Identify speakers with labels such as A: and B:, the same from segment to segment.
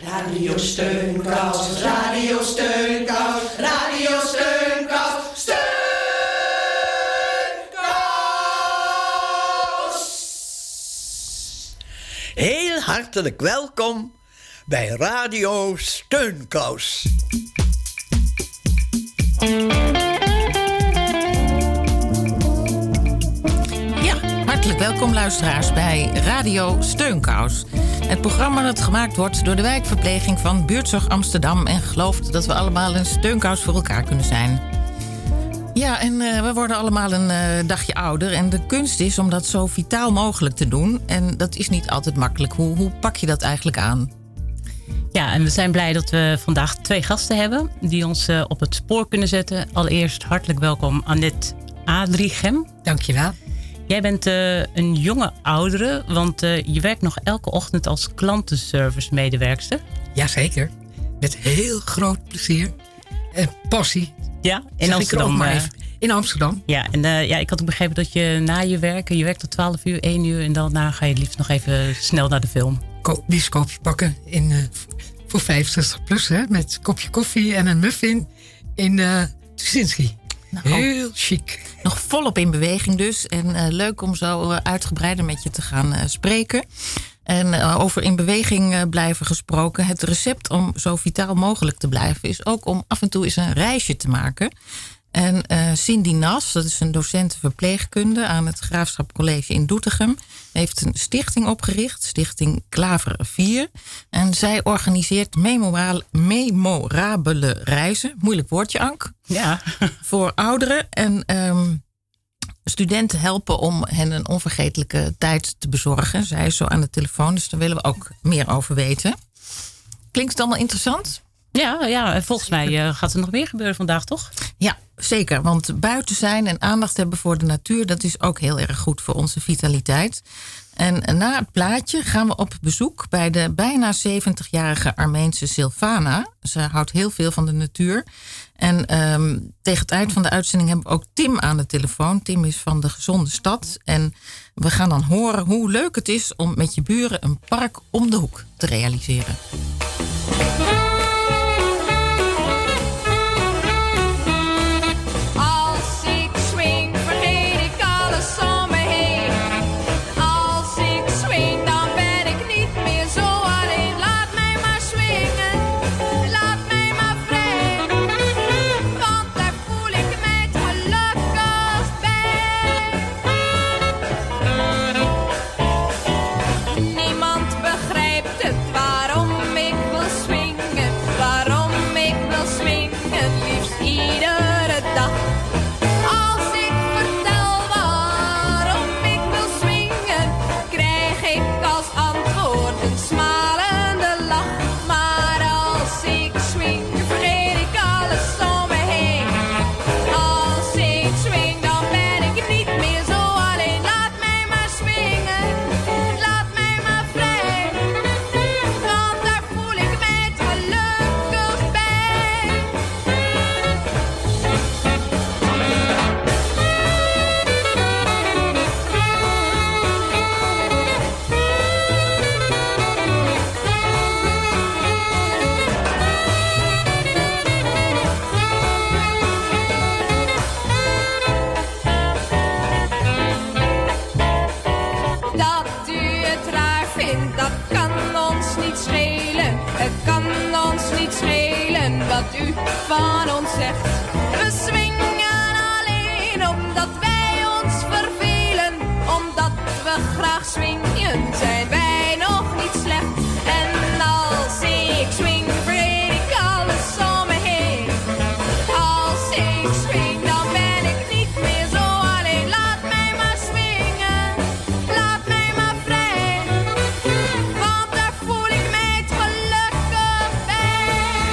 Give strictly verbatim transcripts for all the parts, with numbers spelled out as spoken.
A: Radio Steunkous, Radio Steunkous, Radio Steunkous, Steunkous.
B: Heel hartelijk welkom bij Radio Steunkous.
C: Ja, hartelijk welkom luisteraars bij Radio Steunkous. Het programma dat gemaakt wordt door de wijkverpleging van Buurtzorg Amsterdam en gelooft dat we allemaal een steunkous voor elkaar kunnen zijn. Ja, en uh, we worden allemaal een uh, dagje ouder. En de kunst is om dat zo vitaal mogelijk te doen. En dat is niet altijd makkelijk. Hoe, hoe pak je dat eigenlijk aan?
D: Ja, en we zijn blij dat we vandaag twee gasten hebben die ons uh, op het spoor kunnen zetten. Allereerst hartelijk welkom Annette Adrichem.
E: Dankjewel.
D: Jij bent uh, een jonge oudere, want uh, je werkt nog elke ochtend als klantenservice medewerkster.
E: Jazeker, met heel groot plezier en passie.
D: Ja, in Amsterdam.
E: Maar even. In Amsterdam.
D: Ja, en uh, ja, ik had ook begrepen dat je na je werken, je werkt tot twaalf uur, één uur en daarna ga je liefst nog even snel naar de film.
E: Ko- bioscoopje pakken in, uh, voor vijfenzestig plus, hè, met een kopje koffie en een muffin in uh, Tuschinski. Nou, heel chic.
C: Nog volop in beweging dus. En uh, leuk om zo uh, uitgebreider met je te gaan uh, spreken. En uh, over in beweging uh, blijven gesproken. Het recept om zo vitaal mogelijk te blijven is ook om af en toe eens een reisje te maken. En uh, Cindy Nas, dat is een docent verpleegkunde aan het Graafschap College in Doetinchem, heeft een stichting opgericht, Stichting Klaver vier. En zij organiseert memorabele, memorabele reizen, moeilijk woordje Ank,
D: ja.
C: voor ouderen. En um, studenten helpen om hen een onvergetelijke tijd te bezorgen. Zij is zo aan de telefoon, dus daar willen we ook meer over weten. Klinkt het allemaal interessant?
D: Ja, ja, volgens mij uh, gaat er nog meer gebeuren vandaag, toch?
C: Ja, zeker. Want buiten zijn en aandacht hebben voor de natuur, dat is ook heel erg goed voor onze vitaliteit. En na het plaatje gaan we op bezoek bij de bijna zeventigjarige Armeense Silvana. Ze houdt heel veel van de natuur. En um, tegen het eind van de uitzending hebben we ook Tim aan de telefoon. Tim is van de Gezonde Stad. En we gaan dan horen hoe leuk het is om met je buren een park om de hoek te realiseren.
F: U van ons zegt. We swingen alleen omdat wij ons vervelen. Omdat we graag swingen zijn wij nog niet slecht. En als ik swing vergeet ik alles om me heen. Als ik swing dan ben ik niet meer zo alleen. Laat mij maar swingen, laat mij maar vrij. Want daar voel ik mij het gelukkig bij.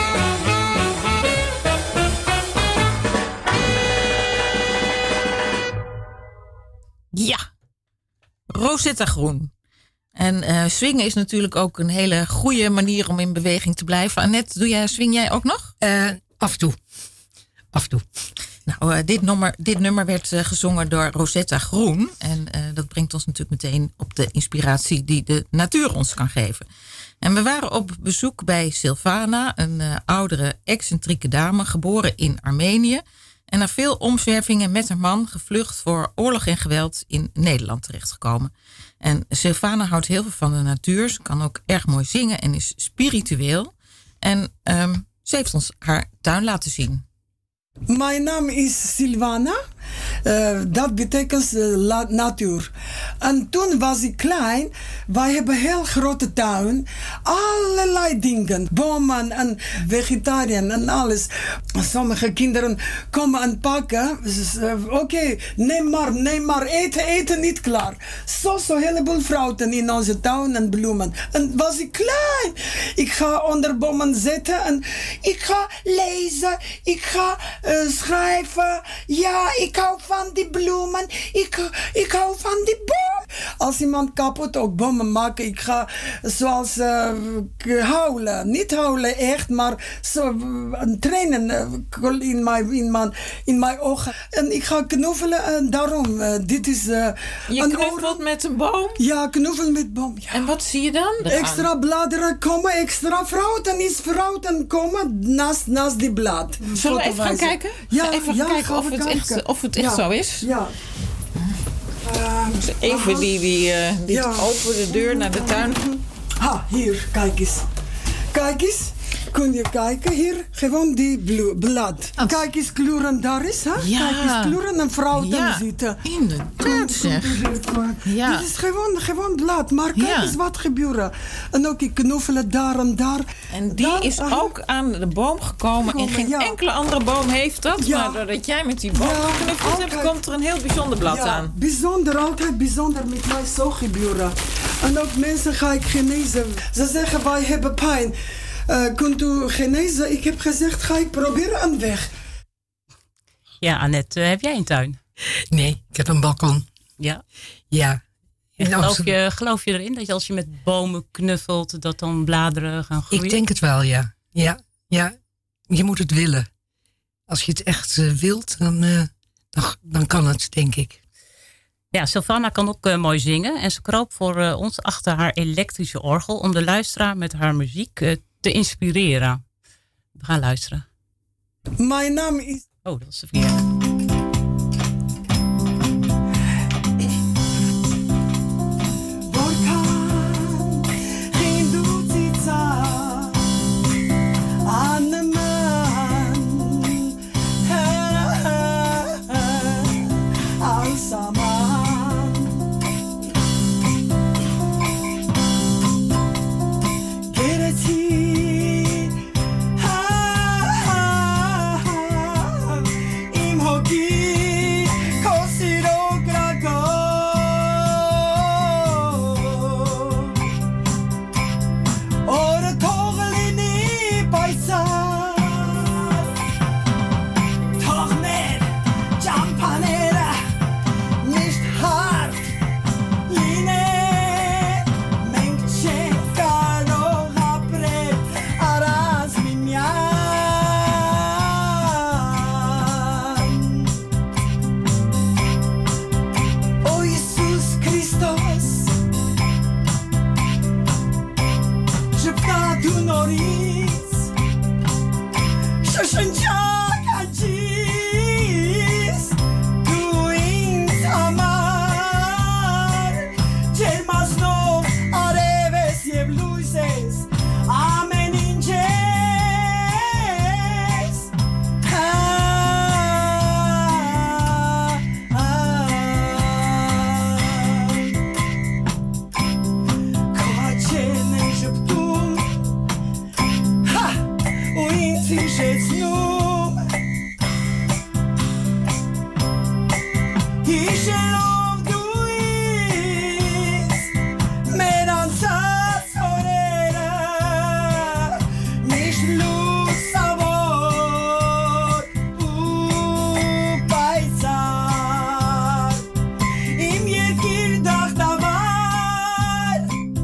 C: Ja, Rosetta Groen. En uh, swingen is natuurlijk ook een hele goede manier om in beweging te blijven. Annette, doe jij, swing jij ook nog?
E: Uh, af en toe. Af en toe.
C: Nou, uh, dit, nummer, dit nummer werd uh, gezongen door Rosetta Groen. En uh, dat brengt ons natuurlijk meteen op de inspiratie die de natuur ons kan geven. En we waren op bezoek bij Silvana, een uh, oudere, excentrieke dame, geboren in Armenië. En na veel omzwervingen met haar man gevlucht voor oorlog en geweld in Nederland terechtgekomen. En Silvana houdt heel veel van de natuur. Ze kan ook erg mooi zingen en is spiritueel. En um, ze heeft ons haar tuin laten zien.
G: Mijn naam is Silvana. Uh, dat betekent uh, la- natuur. En toen was ik klein. Wij hebben een heel grote tuin. Allerlei dingen. Bomen en vegetariën en alles. Sommige kinderen komen en pakken. Uh, Oké, okay, neem maar, neem maar. Eten, eten niet klaar. Zo, zo heleboel fruiten in onze tuin en bloemen. En was ik klein. Ik ga onder bomen zitten en ik ga lezen. Ik ga uh, schrijven. Ja, ik hou van die bloemen. Ik, ik hou van die boom. Als iemand kapot ook bomen maken, ik ga zoals uh, huilen. Niet huilen echt, maar zo, uh, trainen uh, in, mijn, in, mijn, in mijn ogen. En ik ga knuffelen en daarom. Uh, dit is... Uh,
C: Je knuffelt oor... met een boom?
G: Ja, knuffel met boom. Ja.
C: En wat zie je dan?
G: Extra bladeren komen, extra fruiten is fruiten komen naast, naast die blad.
C: Zullen we even gaan kijken?
G: Ja,
C: even
G: ja,
C: gaan kijken of het,
G: kijken.
C: Echt, of het echt
G: ja.
C: zo is.
G: Ja. Uh,
C: even die, die, uh, die ja. open de deur naar de tuin.
G: Ha, hier, kijk eens. Kijk eens. Kun je kijken hier? Gewoon die blo- blad. Als... Kijk eens kleuren daar is, hè?
C: Ja.
G: Kijk eens kleuren en fruiten
C: ja.
G: zitten.
C: Inderdaad, zeg.
G: Ja. Dit is gewoon, gewoon blad, maar kijk ja. eens wat gebeurt. En ook ik knuffelen daar en daar.
C: En die daar, is uh, ook aan de boom gekomen. gekomen en geen ja. enkele andere boom heeft dat. Ja. Maar doordat jij met die boom ja, geknuffeld hebt, komt er een heel bijzonder blad
G: ja,
C: aan.
G: Bijzonder, altijd bijzonder met mij zo gebeuren. En ook mensen ga ik genezen. Ze zeggen, wij hebben pijn. Uh, kunt u genezen? Ik heb gezegd, ga ik proberen aan weg.
D: Ja, Annette, uh, heb jij een tuin?
E: Nee, ik heb een balkon.
D: Ja?
E: Ja.
D: Geloof je, geloof je erin dat je als je met bomen knuffelt, dat dan bladeren gaan groeien?
E: Ik denk het wel, ja. Ja, ja. Je moet het willen. Als je het echt uh, wilt, dan, uh, dan, dan kan het, denk ik.
D: Ja, Silvana kan ook uh, mooi zingen. En ze kroop voor uh, ons achter haar elektrische orgel om de luisteraar met haar muziek uh, te inspireren. We gaan luisteren.
G: Mijn naam is...
D: Oh, dat is de verkeerde.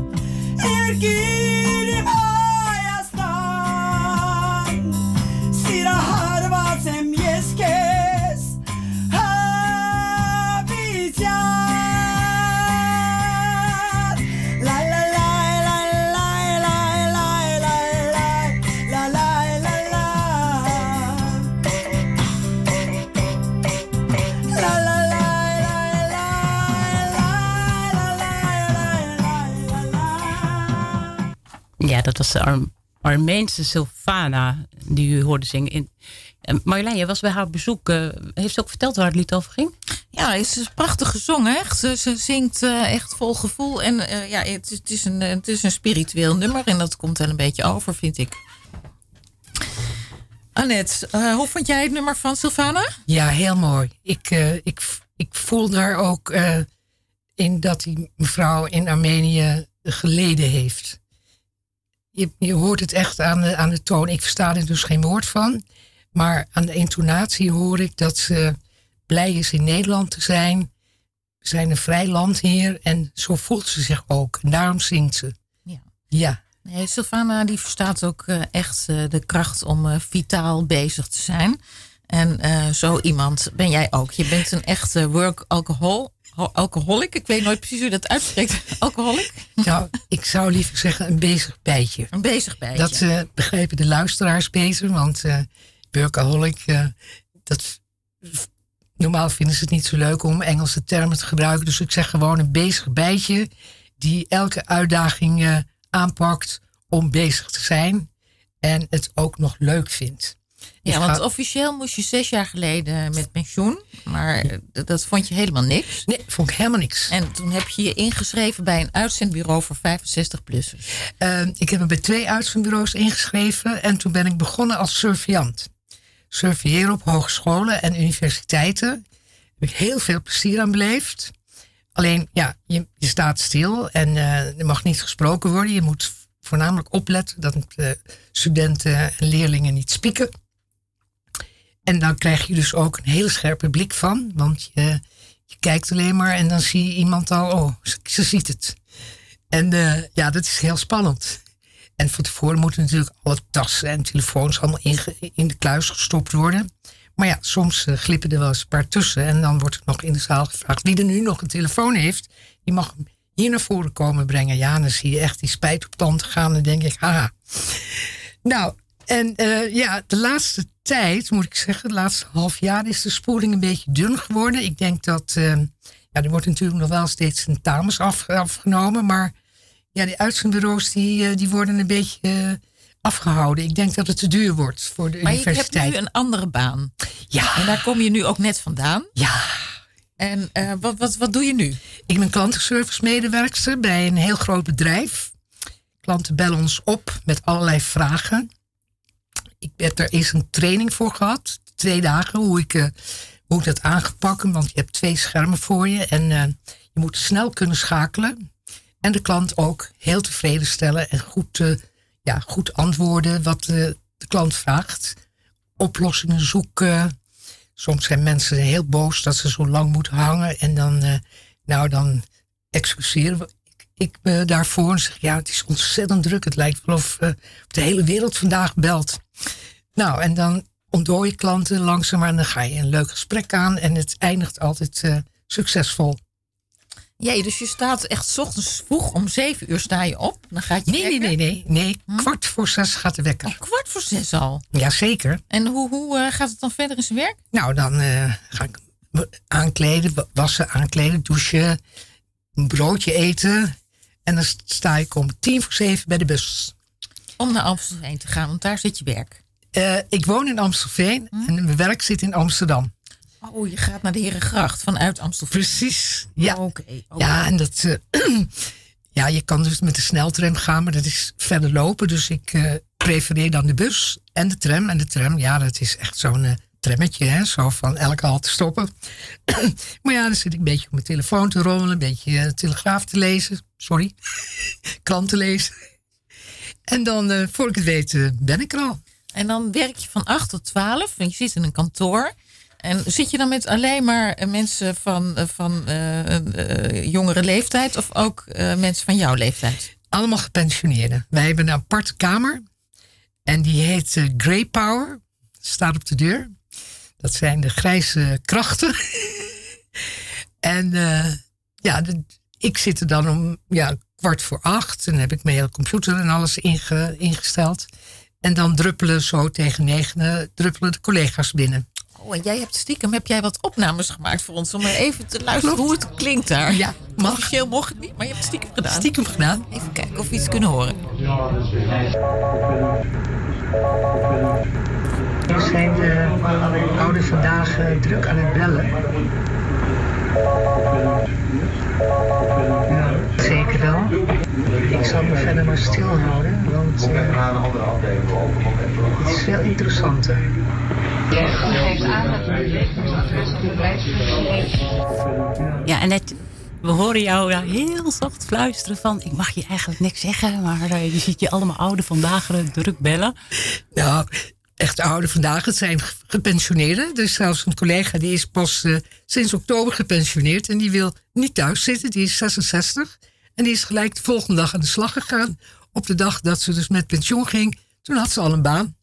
H: Ergirim hayastan
D: dat was de Ar- Armeense Sylvana die u hoorde zingen. In, uh, Marjolein, jij was bij haar bezoek. Uh, heeft ze ook verteld waar het lied over ging?
C: Ja, het is prachtig gezongen. Echt. Ze, ze zingt uh, echt vol gevoel. En uh, ja, het, het, is een, het is een spiritueel nummer. En dat komt wel een beetje over, vind ik. Annette, uh, hoe vond jij het nummer van Sylvana?
E: Ja, heel mooi. Ik, uh, ik, ik voel daar ook uh, in dat die mevrouw in Armenië geleden heeft. Je, je hoort het echt aan de, aan de toon. Ik versta er dus geen woord van. Maar aan de intonatie hoor ik dat ze blij is in Nederland te zijn. We zijn een vrij land hier. En zo voelt ze zich ook. En daarom zingt ze.
C: Ja.
E: Ja.
C: Nee, Sylvana die verstaat ook uh, echt uh, de kracht om uh, vitaal bezig te zijn. En uh, zo iemand ben jij ook. Je bent een echte work alcohol, alcoholic. Ik weet nooit precies hoe je dat uitspreekt. Alcoholic?
E: Nou, ik zou liever zeggen een bezig bijtje.
C: Een bezig bijtje.
E: Dat uh, begrijpen de luisteraars beter. Want uh, workaholic, uh, dat, normaal vinden ze het niet zo leuk om Engelse termen te gebruiken. Dus ik zeg gewoon een bezig bijtje die elke uitdaging uh, aanpakt om bezig te zijn. En het ook nog leuk vindt.
C: Ja,
E: ik
C: want
E: ga...
C: officieel moest je zes jaar geleden met pensioen. Maar uh, dat vond je helemaal niks.
E: Nee, vond ik helemaal niks.
C: En toen heb je je ingeschreven bij een uitzendbureau voor vijfenzestig-plussers.
E: Uh, ik heb me bij twee uitzendbureaus ingeschreven. En toen ben ik begonnen als surveillant. Surveilleren op hogescholen en universiteiten. Daar heb ik heel veel plezier aan beleefd. Alleen, ja, je, je staat stil en uh, er mag niet gesproken worden. Je moet voornamelijk opletten dat uh, studenten en leerlingen niet spieken. En dan krijg je dus ook een hele scherpe blik van. Want je, je kijkt alleen maar en dan zie je iemand al, oh, ze, ze ziet het. En uh, ja, dat is heel spannend. En van tevoren moeten natuurlijk alle tassen en telefoons allemaal in, in de kluis gestopt worden. Maar ja, soms uh, glippen er wel eens een paar tussen. En dan wordt er nog in de zaal gevraagd wie er nu nog een telefoon heeft. Die mag hem hier naar voren komen brengen. Ja, dan zie je echt die spijt op tand gaan. En dan denk ik, haha. Nou, en uh, ja, de laatste tijd, moet ik zeggen, de laatste half jaar is de spoeling een beetje dun geworden. Ik denk dat, uh, ja, er wordt natuurlijk nog wel steeds tentamens af, afgenomen. Maar ja, die uitzendbureaus die, uh, die worden een beetje uh, afgehouden. Ik denk dat het te duur wordt voor de
C: maar
E: universiteit.
C: Maar je hebt nu een andere baan.
E: Ja.
C: En daar kom je nu ook net vandaan.
E: Ja.
C: En uh, wat, wat, wat doe je nu?
E: Ik ben klantenservice medewerkster bij een heel groot bedrijf. Klanten bellen ons op met allerlei vragen. Ik heb er eens een training voor gehad. Twee dagen, hoe ik, uh, hoe ik dat aan ga pakken. Want je hebt twee schermen voor je. En uh, je moet snel kunnen schakelen. En de klant ook heel tevreden stellen. En goed, uh, ja, goed antwoorden wat uh, de klant vraagt. Oplossingen zoeken. Soms zijn mensen heel boos dat ze zo lang moeten hangen. En dan, uh, nou, dan excuseren we. Ik ben uh, daarvoor en zeg, ja, het is ontzettend druk. Het lijkt wel of uh, de hele wereld vandaag belt. Nou, en dan ontdooi je klanten langzaam en dan ga je een leuk gesprek aan. En het eindigt altijd uh, succesvol.
C: Ja, dus je staat echt 's ochtends vroeg om zeven uur sta je op. Dan gaat je
E: nee, nee, nee, nee, nee. Hm? Kwart voor zes gaat de wekker.
C: Oh, kwart voor zes al?
E: Jazeker.
C: En hoe, hoe uh, gaat het dan verder in zijn werk?
E: Nou, dan uh, ga ik aankleden, wassen, aankleden, douchen, een broodje eten. En dan sta ik om tien voor zeven bij de bus.
C: Om naar Amstelveen te gaan, want daar zit je werk.
E: Uh, ik woon in Amstelveen hm? en mijn werk zit in Amsterdam.
C: Oh, je gaat naar de Herengracht vanuit Amstelveen.
E: Precies, ja.
C: Oh, okay, okay.
E: Ja, en dat... Uh, ja, je kan dus met de sneltram gaan, maar dat is verder lopen. Dus ik uh, prefereer dan de bus en de tram. En de tram, ja, dat is echt zo'n uh, trammetje, hè. Zo van elke halte stoppen. Maar ja, dan zit ik een beetje op mijn telefoon te rommelen. Een beetje uh, Telegraaf te lezen. Sorry. Krant te lezen. En dan, uh, voor ik het weet, uh, ben ik er al.
C: En dan werk je van acht tot twaalf. En je zit in een kantoor. En zit je dan met alleen maar mensen van, van uh, uh, jongere leeftijd of ook uh, mensen van jouw leeftijd?
E: Allemaal gepensioneerden. Wij hebben een aparte kamer. En die heet uh, Grey Power. Staat op de deur. Dat zijn de grijze krachten. En uh, ja, de, ik zit er dan om ja, kwart voor acht. En dan heb ik mijn hele computer en alles inge, ingesteld. En dan druppelen zo tegen negen druppelen de collega's binnen.
C: Oh, en jij hebt stiekem, heb jij wat opnames gemaakt voor ons om maar even te luisteren Klopt. Hoe het klinkt daar?
E: Ja,
C: Mag. Officieel mocht het niet, maar je hebt het stiekem gedaan.
E: Stiekem gedaan.
C: Even kijken of we iets kunnen horen.
E: We zijn de oude vandaag uh, druk aan het bellen. Ja, zeker wel. Ik zal me verder maar stilhouden, want uh, het is wel interessanter.
D: Ja, en net, we horen jou daar heel zacht fluisteren van... ik mag je eigenlijk niks zeggen, maar uh, je ziet je allemaal oude vandaag druk bellen.
E: Nou, echt oude vandaag, het zijn gepensioneerden. Er is zelfs een collega die is pas uh, sinds oktober gepensioneerd... en die wil niet thuis zitten, die is zesenzestig... en die is gelijk de volgende dag aan de slag gegaan. Op de dag dat ze dus met pensioen ging, toen had ze al een baan.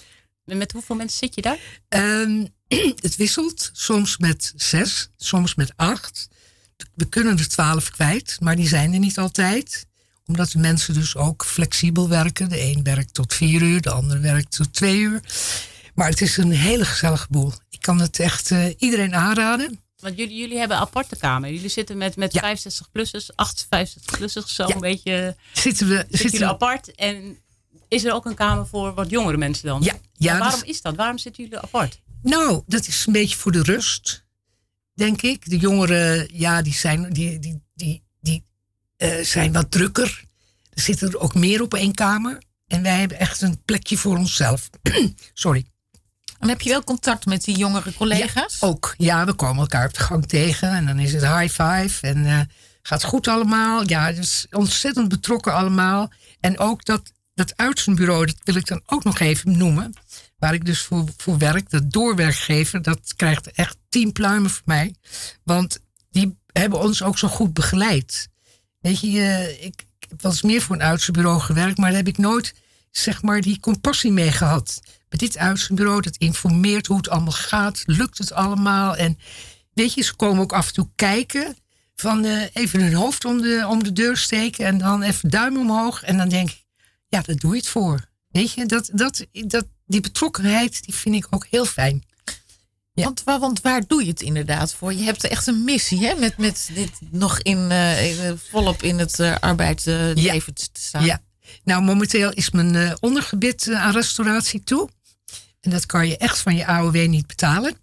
D: En met hoeveel mensen zit je daar?
E: Um, het wisselt, soms met zes, soms met acht. We kunnen er twaalf kwijt, maar die zijn er niet altijd. Omdat de mensen dus ook flexibel werken. De een werkt tot vier uur, de ander werkt tot twee uur. Maar het is een hele gezellige boel. Ik kan het echt uh, iedereen aanraden.
D: Want jullie, jullie hebben een aparte kamer. Jullie zitten met, met ja. vijfenzestig-plussers, vijfenzestig-plussers, zo ja. een beetje...
E: Zitten we...
D: Zitten,
E: zitten
D: jullie apart en... Is er ook een kamer voor wat jongere mensen dan?
E: Ja. ja
D: waarom
E: dus,
D: is dat? Waarom zitten jullie apart?
E: Nou, dat is een beetje voor de rust, denk ik. De jongeren, ja, die zijn, die, die, die, die, uh, zijn wat drukker. Er zitten er ook meer op één kamer. En wij hebben echt een plekje voor onszelf. Sorry.
C: En heb je wel contact met die jongere collega's?
E: Ja, ook. Ja, we komen elkaar op de gang tegen. En dan is het high five. En uh, gaat goed allemaal. Ja, dus ontzettend betrokken allemaal. En ook dat... Dat uitzendbureau, dat wil ik dan ook nog even noemen. Waar ik dus voor, voor werk, dat doorwerkgever, dat krijgt echt tien pluimen voor mij. Want die hebben ons ook zo goed begeleid. Weet je, uh, ik heb wel eens meer voor een uitzendbureau gewerkt, maar daar heb ik nooit, zeg maar, die compassie mee gehad. Met dit uitzendbureau, dat informeert hoe het allemaal gaat, lukt het allemaal. En weet je, ze komen ook af en toe kijken, van uh, even hun hoofd om de, om de deur steken en dan even duim omhoog. En dan denk ik, ja, daar doe je het voor. Weet je, dat, dat, dat, die betrokkenheid, die vind ik ook heel fijn. Ja.
C: Want, want waar doe je het inderdaad voor? Je hebt echt een missie, hè? Met, met dit nog in, uh, volop in het uh, arbeidsleven uh, ja. te staan. Ja,
E: nou momenteel is mijn uh, ondergebit uh, aan restauratie toe. En dat kan je echt van je A O W niet betalen.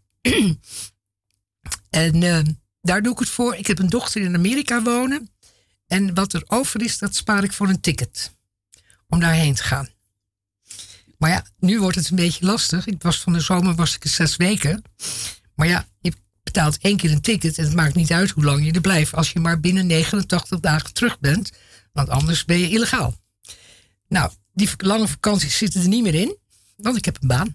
E: en uh, daar doe ik het voor. Ik heb een dochter in Amerika wonen. En wat er over is, dat spaar ik voor een ticket. Om daarheen te gaan. Maar ja, nu wordt het een beetje lastig. Ik was van de zomer was ik er zes weken. Maar ja, je betaalt één keer een ticket. En het maakt niet uit hoe lang je er blijft. Als je maar binnen negenentachtig dagen terug bent. Want anders ben je illegaal. Nou, die lange vakanties zitten er niet meer in. Want ik heb een baan.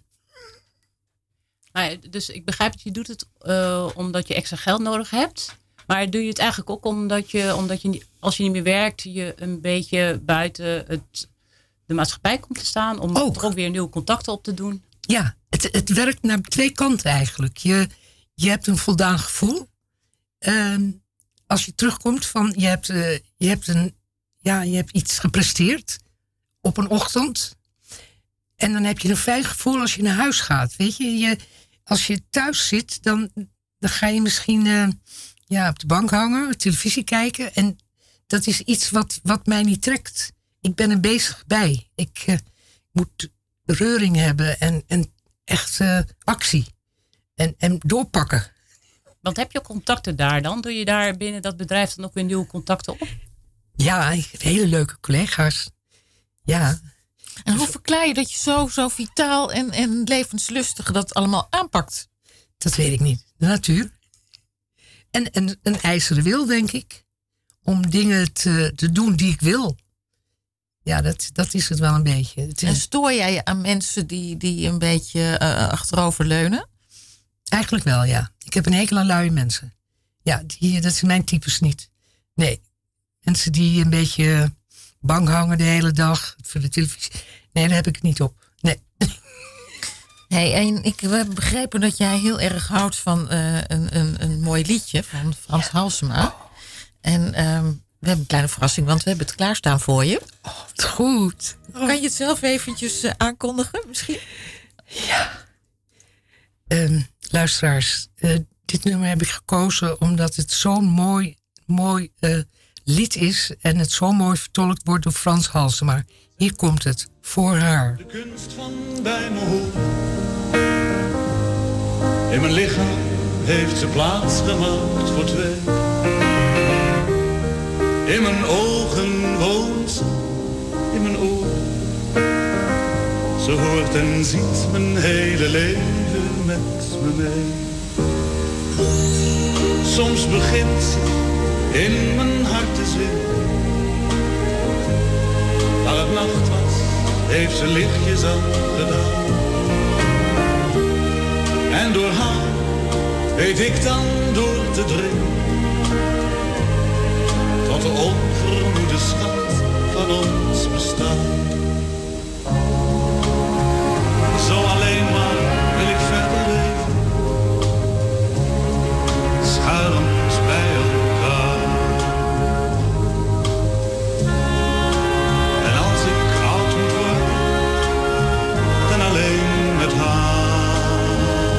D: Nou, dus ik begrijp dat je doet het uh, omdat je extra geld nodig hebt. Maar doe je het eigenlijk ook omdat je, omdat je als je niet meer werkt, je een beetje buiten het, de maatschappij komt te staan. Om ook, ook weer nieuwe contacten op te doen.
E: Ja, het, het werkt naar twee kanten eigenlijk. Je, je hebt een voldaan gevoel. Uh, als je terugkomt van je hebt, uh, je, hebt een, ja, je hebt iets gepresteerd op een ochtend. En dan heb je een fijn gevoel als je naar huis gaat. Weet je, je als je thuis zit, dan, dan ga je misschien uh, ja, op de bank hangen, televisie kijken. En dat is iets wat, wat mij niet trekt. Ik ben er bezig bij. Ik uh, moet reuring hebben en, en echt uh, actie. En, en doorpakken.
D: Want heb je contacten daar dan? Doe je daar binnen dat bedrijf dan ook weer nieuwe contacten op?
E: Ja, ik heb hele leuke collega's. Ja.
C: En hoe verklaar je dat je zo, zo vitaal en, en levenslustig dat allemaal aanpakt?
E: Dat weet ik niet. De natuur. En, en een ijzeren wil, denk ik. Om dingen te, te doen die ik wil. Ja, dat, dat is het wel een beetje. Het is...
C: En stoor jij je aan mensen die, die een beetje uh, achteroverleunen?
E: Eigenlijk wel, ja. Ik heb een hekel aan luie mensen. Ja, die, dat zijn mijn types niet. Nee. Mensen die een beetje bang hangen de hele dag voor de televisie. Nee, daar heb ik het niet op. Nee.
C: Hey, en ik heb begrepen dat jij heel erg houdt van uh, een, een, een mooi liedje van Frans ja. Halsema. En um, we hebben een kleine verrassing, want we hebben het klaarstaan voor je.
E: Oh, wat goed. Oh.
C: Kan je het zelf eventjes uh, aankondigen misschien?
E: Ja. Um, luisteraars, uh, dit nummer heb ik gekozen omdat het zo'n mooi, mooi uh, lied is. En het zo mooi vertolkt wordt door Frans Halsema. Hier komt het, Voor haar.
H: De kunst van bij me horen. In mijn lichaam heeft ze plaats gemaakt voor twee. In mijn ogen woont ze, in mijn oren. Ze hoort en ziet mijn hele leven met me mee. Soms begint ze in mijn hart te zwingen. Waar het nacht was, heeft ze lichtjes aangedaan. En door haar weet ik dan door te dringen. Tot de onvermoede schat van ons bestaan. Zo alleen maar wil ik verder leven. Schuil ons bij elkaar. En als ik oud moet worden, dan alleen met haar.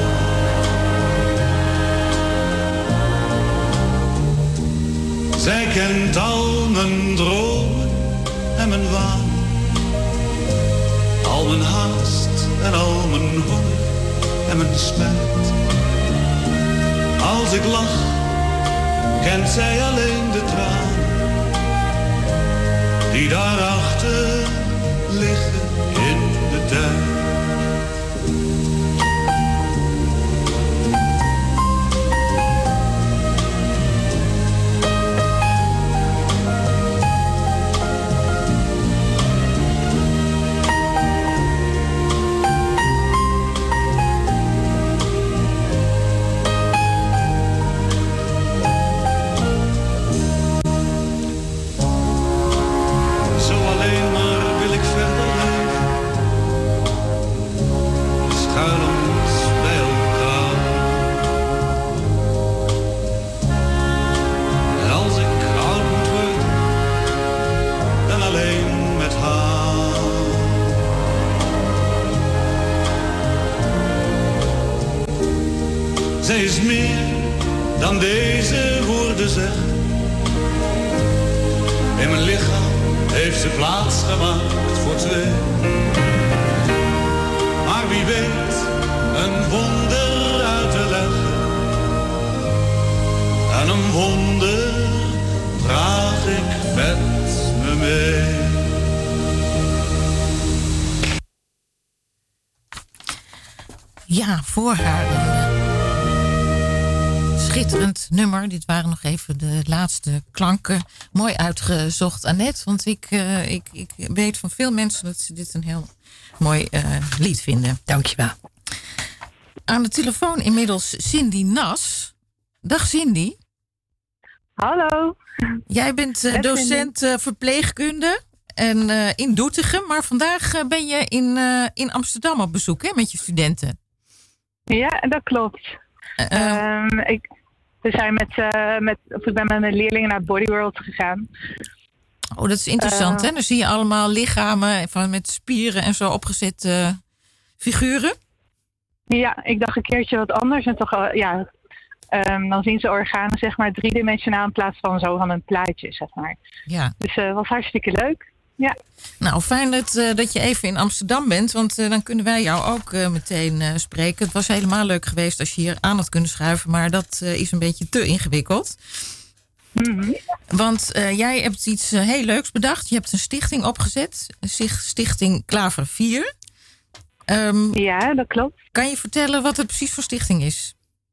H: Zij kent al mijn dromen en mijn waan. Al mijn haast en al mijn honger en mijn spijt. Als ik lach, kent zij alleen de tranen die daarachter liggen in de tijd. Zij is meer dan deze woorden zeggen. In mijn lichaam heeft ze plaats gemaakt voor twee. Maar wie weet een wonder uit te leggen. En een wonder draag ik met me mee.
C: Ja, Voor haar. Schitterend nummer. Dit waren nog even de laatste klanken. Mooi uitgezocht, Annette. Want ik, uh, ik, ik weet van veel mensen dat ze dit een heel mooi uh, lied vinden.
E: Dankjewel.
C: Aan de telefoon inmiddels Cindy Nas. Dag Cindy.
I: Hallo.
C: Jij bent uh, docent uh, verpleegkunde en, uh, in Doetinchem. Maar vandaag uh, ben je in, uh, in Amsterdam op bezoek, hè, met je studenten.
I: Ja, dat klopt. Uh, um, ik, we zijn met, uh, met, of ik ben met mijn leerlingen naar Bodyworld gegaan.
C: Oh, dat is interessant, uh, hè? Dan zie je allemaal lichamen van, met spieren en zo opgezette uh, figuren.
I: Ja, ik dacht een keertje wat anders. En toch, uh, ja, um, dan zien ze organen zeg maar driedimensionaal in plaats van zo van een plaatje, zeg maar.
C: Ja.
I: Dus het uh, was hartstikke leuk. Ja.
C: Nou, fijn dat, uh, dat je even in Amsterdam bent, want uh, dan kunnen wij jou ook uh, meteen uh, spreken. Het was helemaal leuk geweest als je hier aan had kunnen schuiven, maar dat uh, is een beetje te ingewikkeld.
I: Mm-hmm.
C: Want uh, jij hebt iets uh, heel leuks bedacht. Je hebt een stichting opgezet, Stichting Klaver vier. Um,
I: ja, dat klopt.
C: Kan je vertellen wat het precies voor stichting is?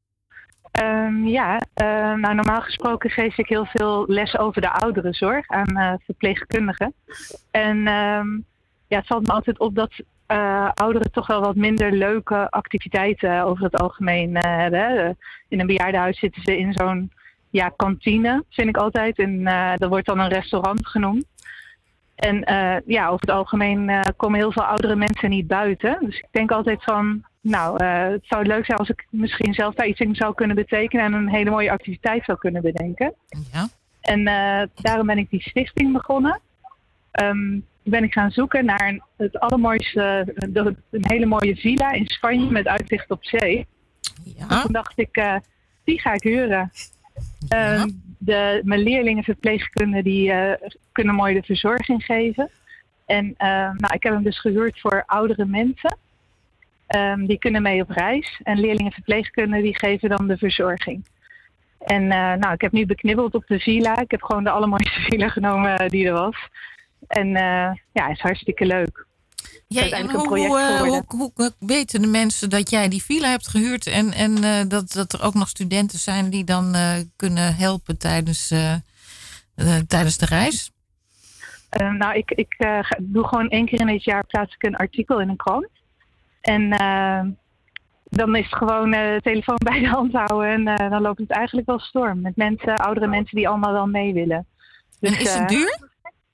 I: Um, ja, uh, nou normaal gesproken geef ik heel veel les over de ouderenzorg aan uh, verpleegkundigen. En um, ja, het valt me altijd op dat uh, ouderen toch wel wat minder leuke activiteiten over het algemeen uh, hebben. In een bejaardenhuis zitten ze in zo'n ja, kantine, vind ik altijd. En uh, dat wordt dan een restaurant genoemd. En uh, ja, over het algemeen uh, komen heel veel oudere mensen niet buiten. Dus ik denk altijd van, nou, uh, het zou leuk zijn als ik misschien zelf daar iets in zou kunnen betekenen en een hele mooie activiteit zou kunnen bedenken.
C: Ja.
I: En uh, daarom ben ik die stichting begonnen. Um, ben ik gaan zoeken naar een, het allermooiste, de, een hele mooie villa in Spanje met uitzicht op zee.
C: Ja.
I: Dus toen dacht ik, uh, die ga ik huren.
C: Ja.
I: Um, de, mijn leerlingen verpleegkundigen die uh, kunnen mooi de verzorging geven. En uh, nou, ik heb hem dus gehuurd voor oudere mensen. Um, die kunnen mee op reis. En leerlingen verpleegkundigen die geven dan de verzorging. En uh, nou, ik heb nu beknibbeld op de villa. Ik heb gewoon de allermooiste villa genomen uh, die er was. En uh, ja, het is hartstikke leuk.
C: Ja, en hoe, uh, hoe, hoe, hoe weten de mensen dat jij die villa hebt gehuurd en, en uh, dat, dat er ook nog studenten zijn die dan uh, kunnen helpen tijdens, uh, uh, tijdens de reis?
I: Uh, nou, ik, ik uh, doe gewoon één keer in het jaar plaats ik een artikel in een krant. En uh, dan is het gewoon uh, telefoon bij de hand houden en uh, dan loopt het eigenlijk wel storm. Met mensen, oudere mensen die allemaal wel mee willen. Dus,
C: en is het
I: uh,
C: duur?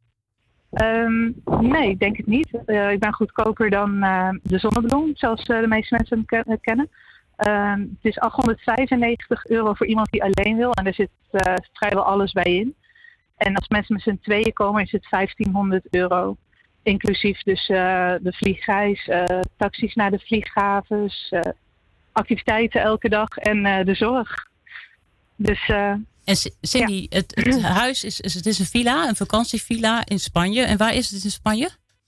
I: Um, nee, ik denk het niet. Uh, ik ben goedkoper dan uh, de Zonnebloem, zoals uh, de meeste mensen hem ke- kennen. Uh, het is achthonderdvijfennegentig euro voor iemand die alleen wil. En daar zit uh, vrijwel alles bij in. En als mensen met z'n tweeën komen, is het vijftienhonderd euro. Inclusief dus uh, de vliegreis, uh, taxis naar de vlieghavens, uh, activiteiten elke dag en uh, de zorg. Dus... Uh,
D: En Cindy, ja. het, het huis is, is, het is een villa, een vakantievilla in Spanje. En waar is het in Spanje?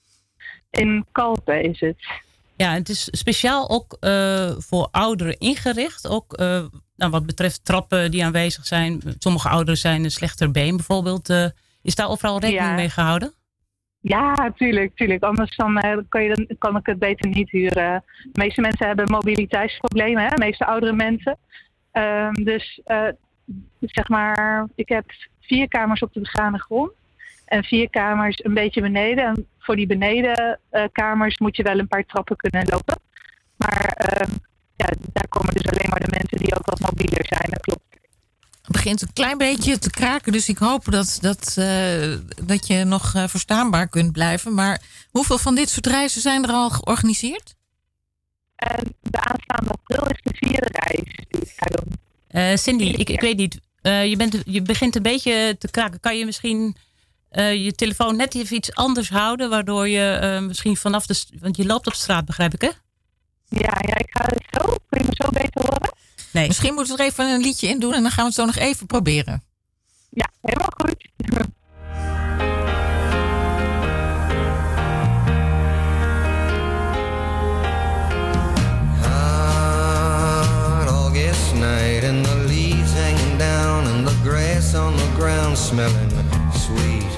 I: In Calpe is het.
D: Ja, het is speciaal ook uh, voor ouderen ingericht. Ook uh, nou, wat betreft trappen die aanwezig zijn. Sommige ouderen zijn een slechter been bijvoorbeeld. Uh, is daar overal rekening ja. mee gehouden?
I: Ja, tuurlijk, tuurlijk. Anders dan, uh, kan, je, dan kan ik het beter niet huren. De meeste mensen hebben mobiliteitsproblemen, hè? De meeste oudere mensen. Uh, dus... Uh, Zeg maar, ik heb vier kamers op de begane grond en vier kamers een beetje beneden. En voor die benedenkamers uh, moet je wel een paar trappen kunnen lopen. Maar uh, ja, daar komen dus alleen maar de mensen die ook wat mobieler zijn, dat klopt.
C: Het begint een klein beetje te kraken, dus ik hoop dat, dat, uh, dat je nog uh, verstaanbaar kunt blijven. Maar hoeveel van dit soort reizen zijn er al georganiseerd?
I: Uh, de aanstaande april is de vierde reis die ik ga doen.
D: Uh, Cindy, ik, ik weet niet. Uh, je, bent, je begint een beetje te kraken. Kan je misschien uh, je telefoon net even iets anders houden, waardoor je uh, misschien vanaf de... Want je loopt op straat, begrijp ik, hè?
I: Ja, ja, ik ga het zo. Kun je me zo beter horen?
C: Nee. Misschien moeten we er even een liedje in doen en dan gaan we het zo nog even proberen.
I: Ja, helemaal goed.
J: Night and the leaves hanging down and the grass on the ground smelling sweet.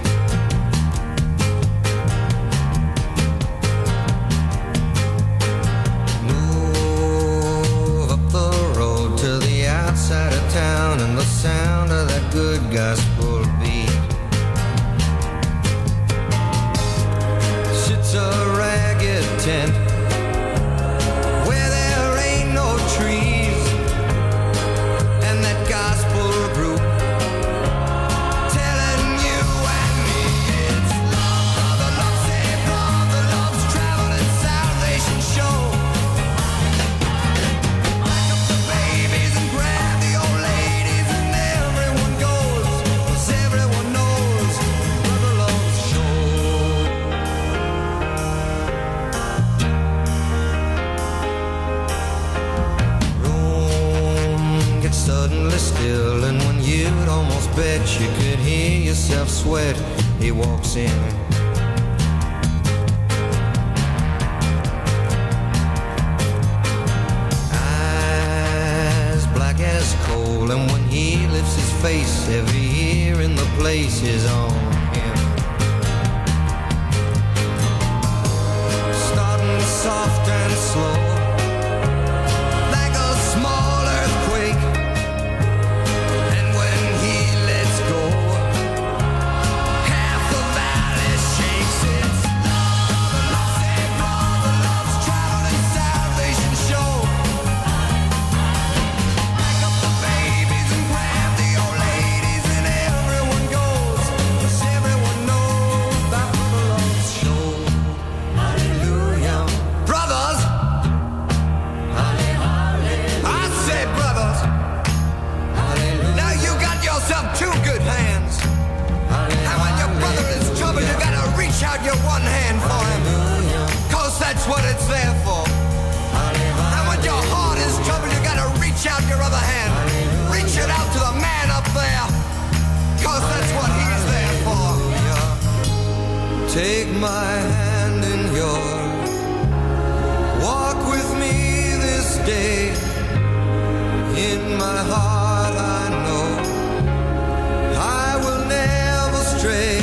J: Move up the road to the outside of town and the sound of that good gospel beat. Sits a ragged tent where there ain't no trees. Suddenly still, and when you'd almost bet you could hear yourself sweat, he walks in. Eyes black as coal, and when he lifts his face, every ear in the place is on him. Starting soft and slow, like a small earthquake. Your one hand for him, cause that's what it's there for. And when your heart is troubled, you gotta reach out your other hand. Reach it out to the man up there. 'cause that's what he's there for. Yeah. Take my hand in yours, walk with me this day. In my heart I know I will never stray.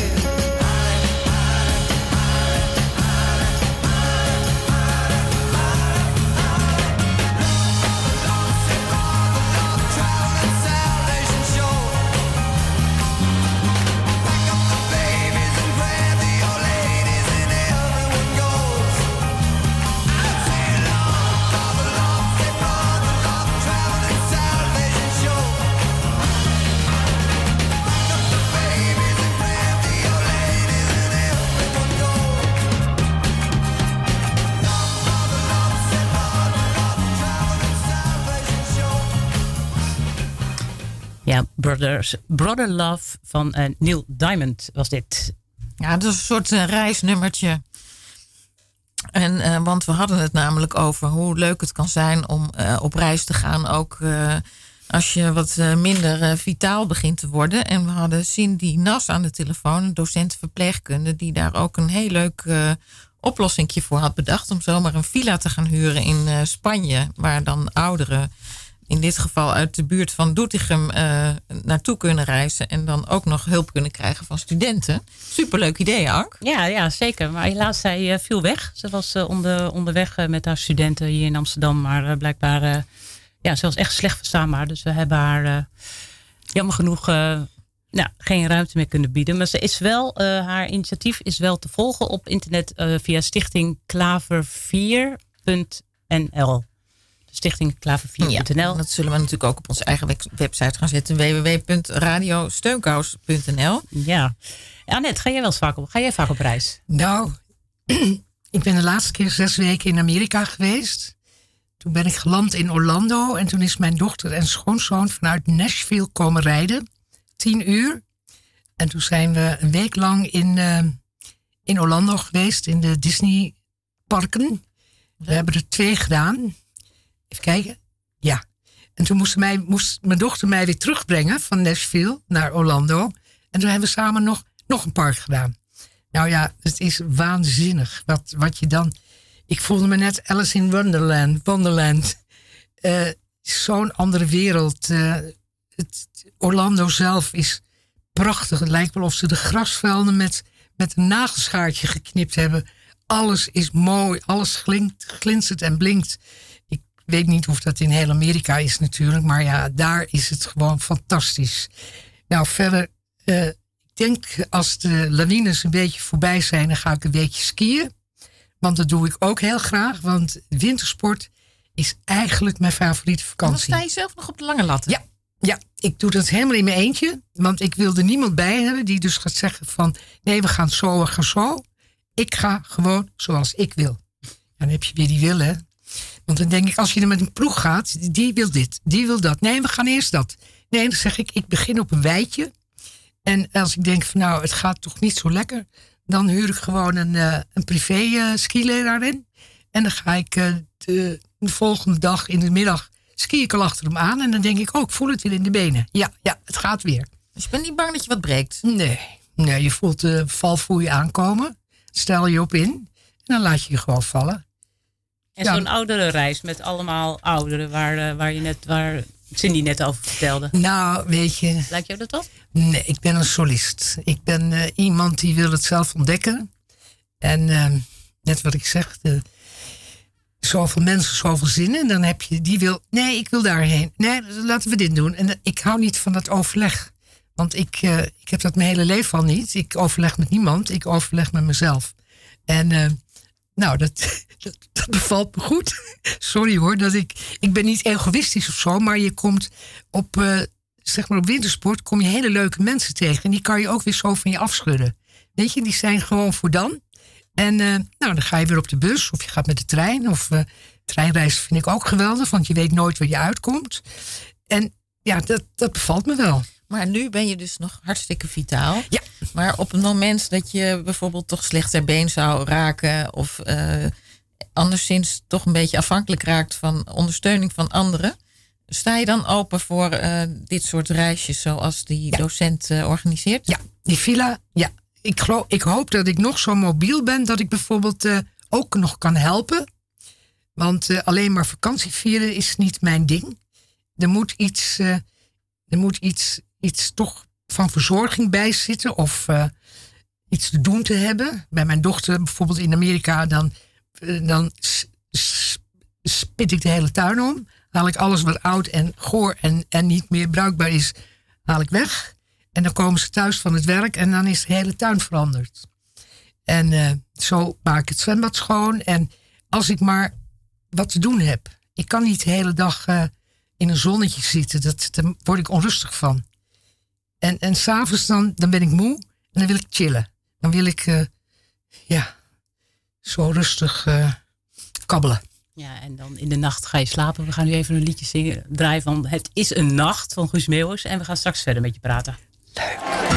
D: Ja, Brothers, Brother Love van uh, Neil Diamond was dit.
C: Ja, dat is een soort uh, reisnummertje. En, uh, want we hadden het namelijk over hoe leuk het kan zijn om uh, op reis te gaan. Ook uh, als je wat uh, minder uh, vitaal begint te worden. En we hadden Cindy Nas aan de telefoon, een docent verpleegkunde, die daar ook een heel leuk uh, oplossingje voor had bedacht. Om zomaar een villa te gaan huren in uh, Spanje. Waar dan ouderen, in dit geval uit de buurt van Doetinchem, uh, naartoe kunnen reizen. En dan ook nog hulp kunnen krijgen van studenten. Superleuk idee, Ank.
D: Ja, ja, zeker. Maar helaas, zij uh, viel weg. Ze was uh, onder, onderweg uh, met haar studenten hier in Amsterdam. Maar uh, blijkbaar, uh, ja, ze was echt slecht verstaanbaar. Dus we hebben haar uh, jammer genoeg uh, nou, geen ruimte meer kunnen bieden. Maar ze is wel, uh, haar initiatief is wel te volgen op internet uh, via stichting klaver vier punt n l. stichting klaver vier punt n l.
C: Ja, dat zullen we natuurlijk ook op onze eigen website gaan zetten. w w w punt radio steunkous punt n l.
D: Ja. Annette, ga jij wel eens vaak op, ga jij vaak op reis?
E: Nou, ik ben de laatste keer zes weken in Amerika geweest. Toen ben ik geland in Orlando. En toen is mijn dochter en schoonzoon vanuit Nashville komen rijden. Tien uur. En toen zijn we een week lang in, uh, in Orlando geweest. In de Disney parken. We hebben er twee gedaan. Even kijken. Ja. En toen moest, mij, moest mijn dochter mij weer terugbrengen van Nashville naar Orlando. En toen hebben we samen nog, nog een park gedaan. Nou ja, het is waanzinnig wat, wat je dan... Ik voelde me net Alice in Wonderland. Wonderland. Uh, zo'n andere wereld. Uh, het, Orlando zelf is prachtig. Het lijkt wel of ze de grasvelden met, met een nagelschaartje geknipt hebben. Alles is mooi. Alles glinkt, glinstert en blinkt. Ik weet niet of dat in heel Amerika is natuurlijk. Maar ja, daar is het gewoon fantastisch. Nou, verder... Uh, ik denk als de lawines een beetje voorbij zijn... dan ga ik een weekje skiën. Want dat doe ik ook heel graag. Want wintersport is eigenlijk mijn favoriete vakantie.
C: Dan sta je zelf nog op de lange latten.
E: Ja, ja, ik doe dat helemaal in mijn eentje. Want ik wil er niemand bij hebben die dus gaat zeggen van... nee, we gaan zo, we gaan zo. Ik ga gewoon zoals ik wil. Dan heb je weer die wil, hè. Want dan denk ik, als je er met een ploeg gaat... die wil dit, die wil dat. Nee, we gaan eerst dat. Nee, dan zeg ik, ik begin op een weidje... En als ik denk van nou, het gaat toch niet zo lekker... dan huur ik gewoon een, uh, een privé uh, skileraar in. En dan ga ik uh, de, de volgende dag in de middag... ski ik al achter hem aan. En dan denk ik, oh, ik voel het weer in de benen. Ja, ja, het gaat weer.
C: Dus je bent niet bang dat je wat breekt?
E: Nee, nee je voelt de valfoei aankomen. Stel je op in. En dan laat je je gewoon vallen.
D: En
E: ja.
D: Zo'n oudere reis met allemaal ouderen... waar, uh, waar je net... Waar Cindy net over vertelde.
E: Nou, weet je...
D: Lijkt jou dat toch?
E: Nee, ik ben een solist. Ik ben uh, iemand die wil het zelf ontdekken. En uh, net wat ik zeg... De, zoveel mensen, zoveel zinnen. En dan heb je die wil... Nee, ik wil daarheen. Nee, laten we dit doen. En uh, ik hou niet van dat overleg. Want ik, uh, ik heb dat mijn hele leven al niet. Ik overleg met niemand. Ik overleg met mezelf. En... Uh, Nou, dat, dat, dat bevalt me goed. Sorry hoor, dat ik, ik ben niet egoïstisch of zo, maar je komt op, uh, zeg maar op wintersport, kom je hele leuke mensen tegen. En die kan je ook weer zo van je afschudden. Weet je, die zijn gewoon voor dan. En uh, nou, dan ga je weer op de bus of je gaat met de trein. Of uh, treinreizen vind ik ook geweldig, want je weet nooit waar je uitkomt. En ja, dat, dat bevalt me wel.
C: Maar nu ben je dus nog hartstikke vitaal.
E: Ja.
C: Maar op het moment dat je bijvoorbeeld toch slecht ter been zou raken... of uh, anderszins toch een beetje afhankelijk raakt van ondersteuning van anderen... sta je dan open voor uh, dit soort reisjes zoals die ja. docent uh, organiseert?
E: Ja, die villa, ja. Ik, geloof, ik hoop dat ik nog zo mobiel ben dat ik bijvoorbeeld uh, ook nog kan helpen. Want uh, alleen maar vakantie vieren is niet mijn ding. Er moet iets, uh, er moet iets, iets toch van verzorging bij zitten of uh, iets te doen te hebben. Bij mijn dochter bijvoorbeeld in Amerika, dan, uh, dan s- s- spit ik de hele tuin om. Haal ik alles wat oud en goor en, en niet meer bruikbaar is, haal ik weg. En dan komen ze thuis van het werk en dan is de hele tuin veranderd. En uh, zo maak ik het zwembad schoon. En als ik maar wat te doen heb. Ik kan niet de hele dag uh, in een zonnetje zitten. Dat, daar word ik onrustig van. En, en s'avonds dan, dan ben ik moe en dan wil ik chillen. Dan wil ik uh, ja, zo rustig uh, kabbelen.
D: Ja, en dan in de nacht ga je slapen. We gaan nu even een liedje zingen, draaien van Het is een nacht van Guus Meeuwis. En we gaan straks verder met je praten.
E: Leuk.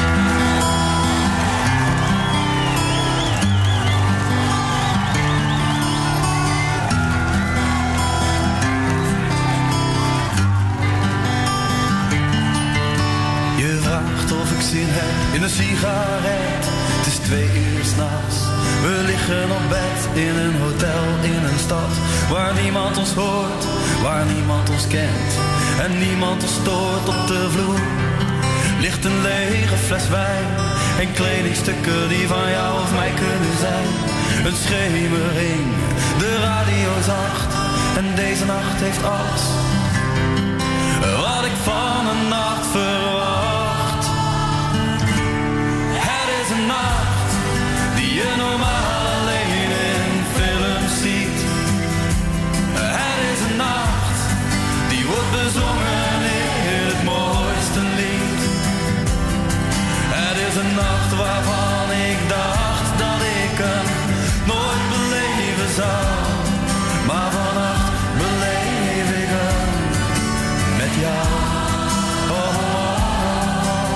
H: Je vraagt of ik zin heb in een sigaret. Het is twee uur 's nachts. We liggen op bed in een hotel in een stad waar niemand ons hoort, waar niemand ons kent en niemand ons stoort. Op de vloer ligt een lege fles wijn en kledingstukken die van jou of mij kunnen zijn. Een schemering, de radio zacht en deze nacht heeft alles wat ik van een nacht verwacht. Het is een nacht die je normaal alleen in films ziet. Het is een nacht die wordt bezongen in het mooiste lied. Het is een nacht waarvan ik dacht dat ik hem nooit beleven zou. Maar vannacht beleef ik hem met jou. Oh, oh, oh.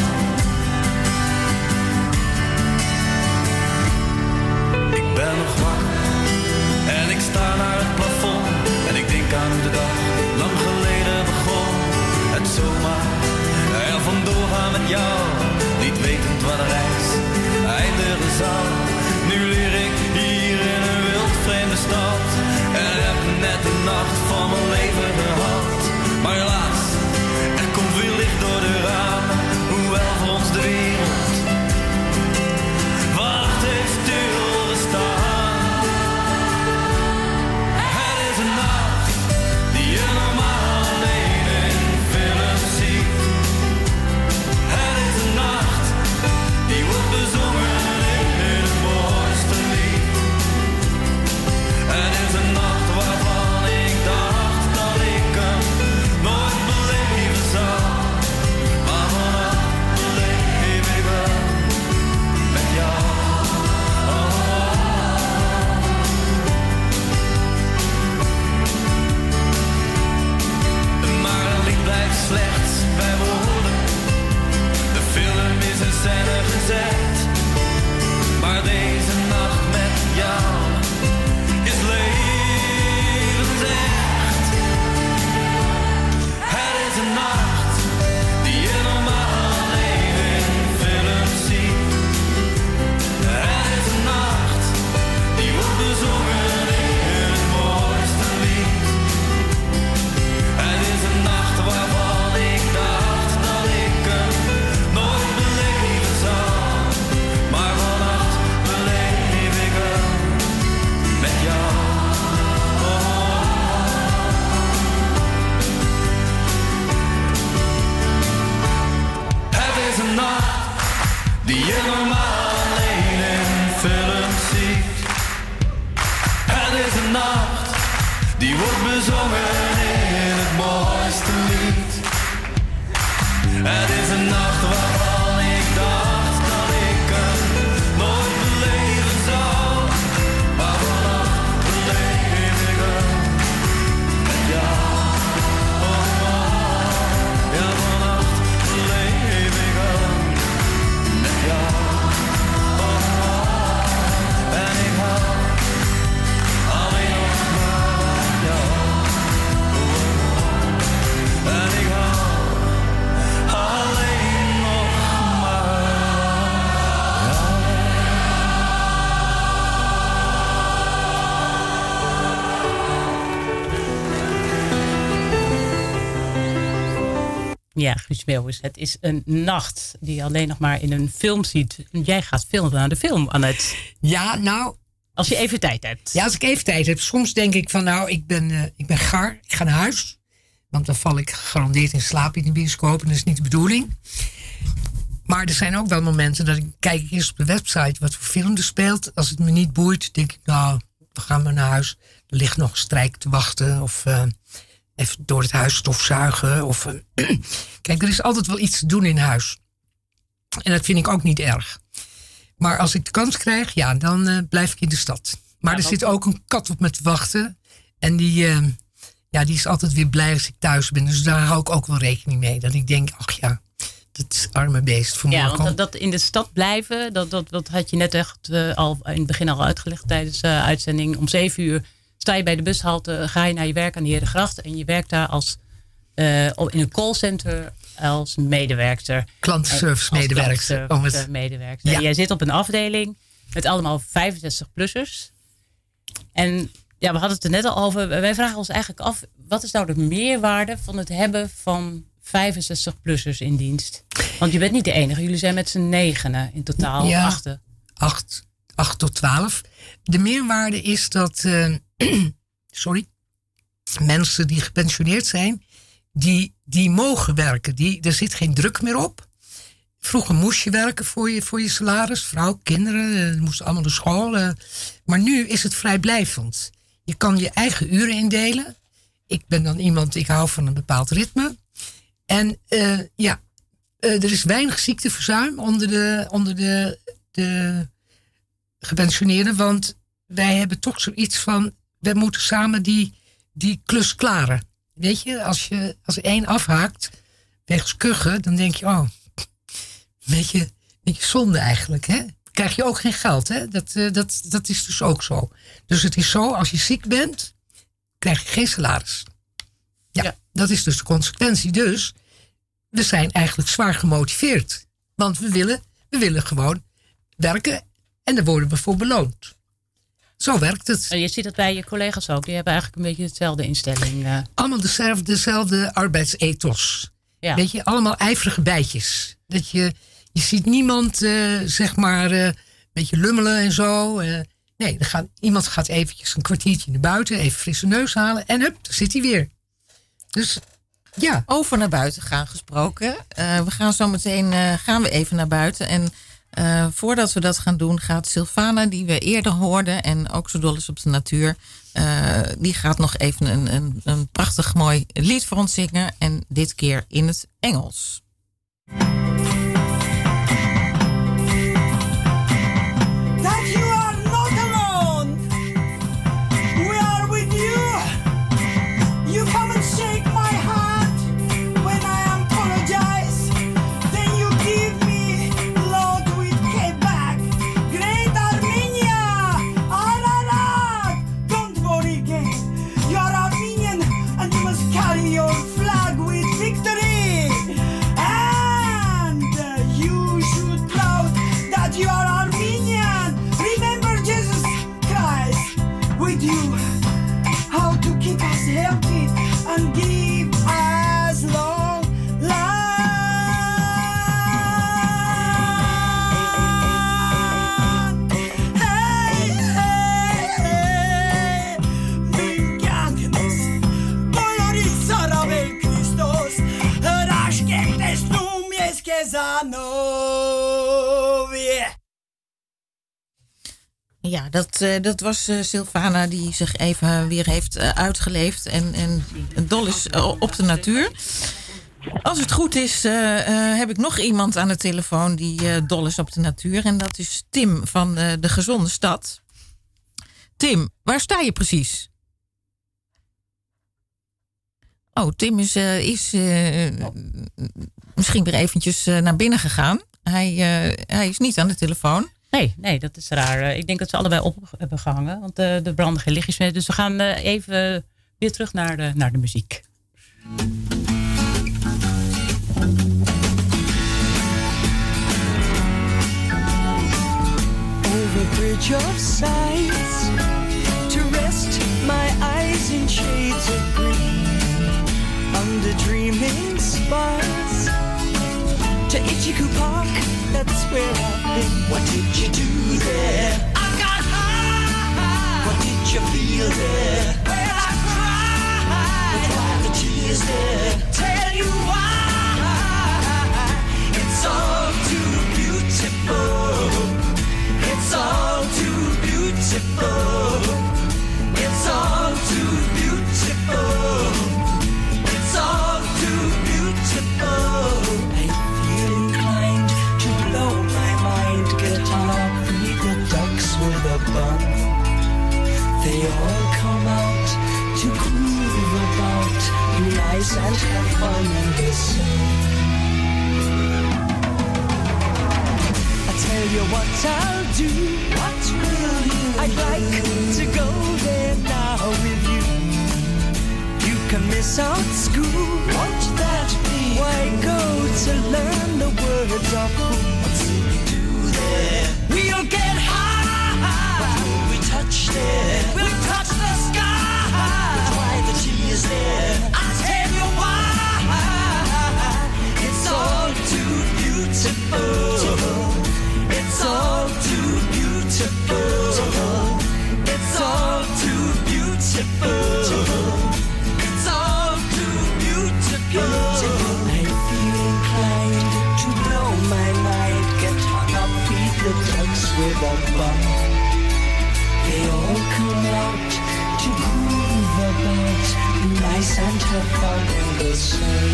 H: Ik ben nog wakker en ik sta naar het plafond en ik denk aan hoe de dag lang geleden begon. Het zomaar er vandoor gaan met jou, niet wetend waar de reis eindigen zou. Nu leer ik hier in een wild vreemde stad en heb net de nacht van mijn leven gehad. Maar helaas, er komt veel licht door de ramen, hoewel voor ons de wereld wacht heeft stilgestaan. Het is een nacht die je normaal alleen in films ziet. Het is een nacht die wordt bezongen in het mooiste lied. Het is een nacht waarvan ik dacht dat ik hem nooit beleven zou. Maar vannacht beleef ik wel met jou. Oh, oh, oh. Maar een lied blijft slechts bij woorden. De film is in scène gezet. Maar deze nacht met jou is levensecht. Het is een nacht die je normaal alleen in films ziet. Het is een nacht die wordt bezongen in het mooiste lied. Het is een nacht waarvan ik dacht dat ik hem nooit beleven zou. Maar vannacht beleef ik hem met jou. Oh, oh, oh. Het is een nacht die je normaal alleen in films ziet. Het is een nacht die wordt bezongen in het mooiste lied. Het is een nacht waarvan ik dacht dat ik hem nooit beleven zou. Maar vannacht beleef ik hem met jou. Oh, oh, oh. Ja, vannacht beleef ik hem met jou. Oh, oh, oh. En ik hou alleen nog maar van jou. Oh, oh, oh.
D: Ja, Guus Meeuwis. Het is een nacht die je alleen nog maar in een film ziet. Jij gaat filmen naar de film, Annette.
E: Ja, nou...
D: Als je even tijd hebt.
E: Ja, als ik even tijd heb. Soms denk ik van nou, ik ben, uh, ik ben gaar. Ik ga naar huis. Want dan val ik gegarandeerd in slaap in de bioscoop. En dat is niet de bedoeling. Maar er zijn ook wel momenten dat ik kijk eerst op de website wat voor film er speelt. Als het me niet boeit, denk ik nou, we gaan maar naar huis. Er ligt nog een strijk te wachten. Of uh, even door het huis stofzuigen. Of, uh, kijk, er is altijd wel iets te doen in huis. En dat vind ik ook niet erg. Maar als ik de kans krijg, ja, dan uh, blijf ik in de stad. Maar ja, er zit ook een kat op me te wachten. En die, uh, ja, die is altijd weer blij als ik thuis ben. Dus daar hou ik ook wel rekening mee. Dat ik denk, ach ja, dat arme beest voor
D: ja,
E: morgen.
D: Want dat, dat in de stad blijven, dat, dat, dat had je net echt uh, al in het begin al uitgelegd tijdens de uh, uitzending. Om zeven uur sta je bij de bushalte, ga je naar je werk aan de Herengracht. En je werkt daar als, uh, in een callcenter als medewerkster.
E: Klantenservice medewerker.
D: Om het medewerker. Ja. Jij zit op een afdeling met allemaal vijfenzestig-plussers. En ja, we hadden het er net al over. Wij vragen ons eigenlijk af, wat is nou de meerwaarde van het hebben van vijfenzestig-plussers in dienst? Want je bent niet de enige. Jullie zijn met z'n negenen in totaal.
E: Ja,
D: achten.
E: Acht, acht tot twaalf. De meerwaarde is dat uh, sorry, mensen die gepensioneerd zijn, die, die mogen werken. Die, er zit geen druk meer op. Vroeger moest je werken voor je, voor je salaris. Vrouw, kinderen, uh, moesten allemaal naar school. Uh, maar nu is het vrijblijvend. Je kan je eigen uren indelen. Ik ben dan iemand, ik hou van een bepaald ritme. En uh, ja, uh, er is weinig ziekteverzuim onder de, onder de, de gepensioneerden. Want wij hebben toch zoiets van, wij moeten samen die, die klus klaren. Weet je, als je als één afhaakt, wegens kuchen, dan denk je, oh, weet je, weet je zonde eigenlijk, hè? Krijg je ook geen geld, hè? Dat, uh, dat, dat is dus ook zo. Dus het is zo, als je ziek bent, krijg je geen salaris. Ja, ja. Dat is dus de consequentie. Dus we zijn eigenlijk zwaar gemotiveerd. Want we willen, we willen gewoon werken en daar worden we voor beloond. Zo werkt het.
D: En je ziet dat bij je collega's ook. Die hebben eigenlijk een beetje hetzelfde instelling. Uh.
E: Allemaal dezelfde, dezelfde arbeidsethos. Ja. Weet je, allemaal ijverige bijtjes. Dat je, je ziet niemand, uh, zeg maar, uh, een beetje lummelen en zo. Uh, nee, er gaat, iemand gaat eventjes een kwartiertje naar buiten, even frisse neus halen en hup, daar zit hij weer. Dus ja.
C: Over naar buiten gaan gesproken. Uh, we gaan zo meteen uh, gaan we even naar buiten. En uh, voordat we dat gaan doen, gaat Sylvana, die we eerder hoorden en ook zo dol is op de natuur, uh, die gaat nog even een, een, een prachtig mooi lied voor ons zingen. En dit keer in het Engels. Ja, dat, uh, dat was uh, Sylvana die zich even weer heeft uh, uitgeleefd en, en dol is uh, op de natuur. Als het goed is, uh, uh, heb ik nog iemand aan de telefoon die uh, dol is op de natuur. En dat is Tim van uh, De Gezonde Stad. Tim, waar sta je precies? Oh, Tim is, uh, is uh, misschien weer eventjes uh, naar binnen gegaan. Hij, uh, hij is niet aan de telefoon.
D: Nee, nee, dat is raar. Ik denk dat ze allebei op hebben gehangen. Want uh, er branden geen lichtjes meer. Dus we gaan uh, even weer terug naar de, naar de muziek.
K: Over bridge of sights, to rest my eyes in shades of green, under dreaming spires, to Ichiku Park, that's where I've been. What did you do there? I got high. What did you feel there? Well, I cried. But why the tears there? Tell you why. It's all too beautiful. It's all too beautiful. It's all too beautiful. It's all too beautiful. I feel inclined to blow my mind. Get up, meet the ducks with a bun. They all come out to groove about, be nice and have fun in the sun. I tell you what I'll do. What will you I'd like to go there now with you. You can miss out school. Won't that be? Why go to learn the words of who? What will we do there? We'll get high. What will we touch there? We'll touch the sky. But why the tears there? I'll tell you why. It's all too beautiful. It's all too beautiful. It's all too beautiful. It's all too beautiful. I feel inclined to blow my mind. Get hung up, feed the ducks with a bun. They all come out to groove about, be nice and have fun in the sun.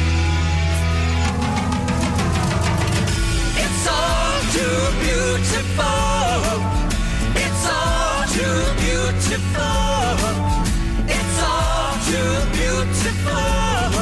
K: It's all too beautiful. It's all too beautiful. It's all too beautiful.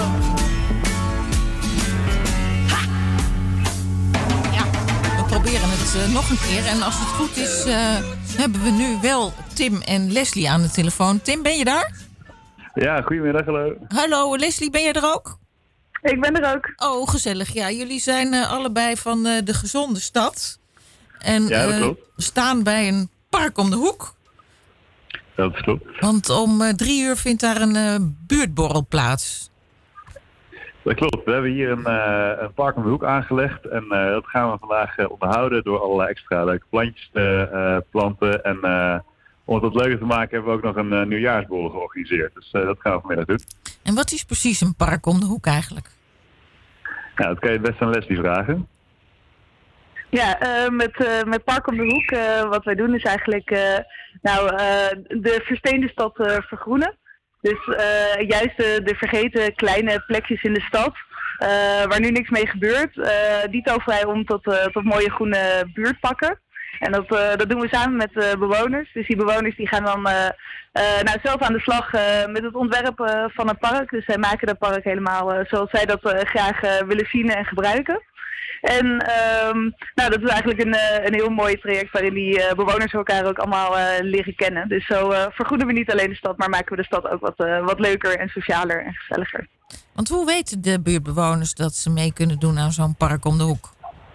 C: Ja, we proberen het uh, nog een keer. En als het goed is, uh, hebben we nu wel Tim en Leslie aan de telefoon. Tim, ben je daar?
L: Ja, goedemiddag, hallo.
C: Hallo, Leslie, ben jij er ook?
M: Ik ben er ook.
C: Oh, gezellig. Ja, jullie zijn uh, allebei van uh, de Gezonde Stad. En
L: ja, dat
C: uh,
L: klopt.
C: staan bij een park om de hoek.
L: Dat klopt.
C: Want om uh, drie uur vindt daar een uh, buurtborrel plaats.
L: Dat klopt. We hebben hier een, uh, een park om de hoek aangelegd. En uh, dat gaan we vandaag uh, onderhouden door allerlei extra leuke plantjes te uh, planten. En uh, om het wat leuker te maken hebben we ook nog een uh, nieuwjaarsborrel georganiseerd. Dus uh, dat gaan we vanmiddag doen.
C: En wat is precies een park om de hoek eigenlijk?
L: Nou, dat kan je best aan Leslie vragen.
M: Ja, uh, met, uh, met Park om de Hoek, uh, wat wij doen is eigenlijk uh, nou, uh, de versteende stad uh, vergroenen. Dus uh, juist de, de vergeten kleine plekjes in de stad, uh, waar nu niks mee gebeurt, uh, die toveren wij om tot, uh, tot mooie groene buurtpakken. En dat, uh, dat doen we samen met uh, bewoners. Dus die bewoners die gaan dan uh, uh, nou, zelf aan de slag uh, met het ontwerpen uh, van het park. Dus zij maken dat park helemaal uh, zoals zij dat uh, graag uh, willen zien en gebruiken. En um, nou, dat is eigenlijk een, uh, een heel mooi traject waarin die uh, bewoners elkaar ook allemaal uh, leren kennen. Dus zo uh, vergoeden we niet alleen de stad, maar maken we de stad ook wat, uh, wat leuker en socialer en gezelliger.
C: Want hoe weten de buurtbewoners dat ze mee kunnen doen aan zo'n park om de hoek?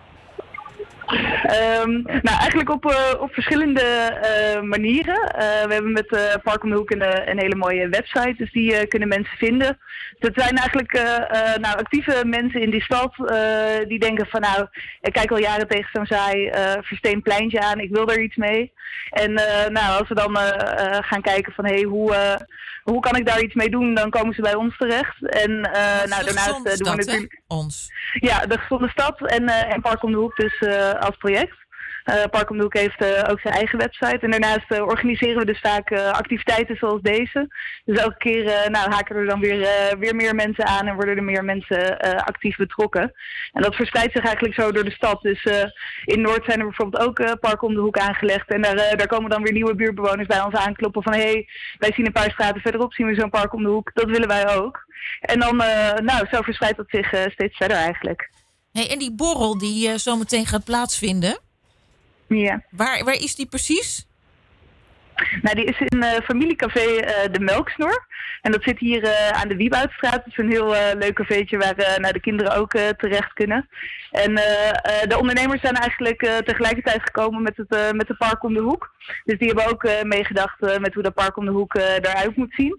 M: Um, nou, eigenlijk op, uh, op verschillende uh, manieren. Uh, we hebben met uh, Park om de Hoek een, een hele mooie website, dus die uh, kunnen mensen vinden. Dat zijn eigenlijk uh, uh, nou, actieve mensen in die stad uh, die denken van nou, ik kijk al jaren tegen zo'n saai uh, versteend pleintje aan, ik wil er iets mee. En uh, nou, als we dan uh, uh, gaan kijken van hé, hey, hoe, uh, hoe kan ik daar iets mee doen, dan komen ze bij ons terecht. En uh, nou, daarnaast uh, doen we natuurlijk...
C: Hè? Ons.
M: Ja, de Gezonde Stad en, uh, en Park om de Hoek dus uh, als project. Uh, Park om de Hoek heeft uh, ook zijn eigen website. En daarnaast uh, organiseren we dus vaak uh, activiteiten zoals deze. Dus elke keer uh, nou, haken er dan weer, uh, weer meer mensen aan en worden er meer mensen uh, actief betrokken. En dat verspreidt zich eigenlijk zo door de stad. Dus uh, in Noord zijn er bijvoorbeeld ook uh, Park om de Hoek aangelegd. En daar, uh, daar komen dan weer nieuwe buurtbewoners bij ons aankloppen van hé, hey, wij zien een paar straten verderop zien we zo'n Park om de Hoek. Dat willen wij ook. En dan, uh, nou, zo verspreidt dat zich uh, steeds verder eigenlijk.
C: Hey, en die borrel die uh, zometeen gaat plaatsvinden,
M: ja.
C: waar, waar is die precies?
M: Nou, die is in uh, familiecafé uh, De Melksnor. En dat zit hier uh, aan de Wieboudstraat. Het is een heel uh, leuk cafeetje waar uh, nou, de kinderen ook uh, terecht kunnen. En uh, uh, de ondernemers zijn eigenlijk uh, tegelijkertijd gekomen met het, uh, met de Park om de Hoek. Dus die hebben ook uh, meegedacht uh, met hoe dat Park om de Hoek uh, eruit moet zien.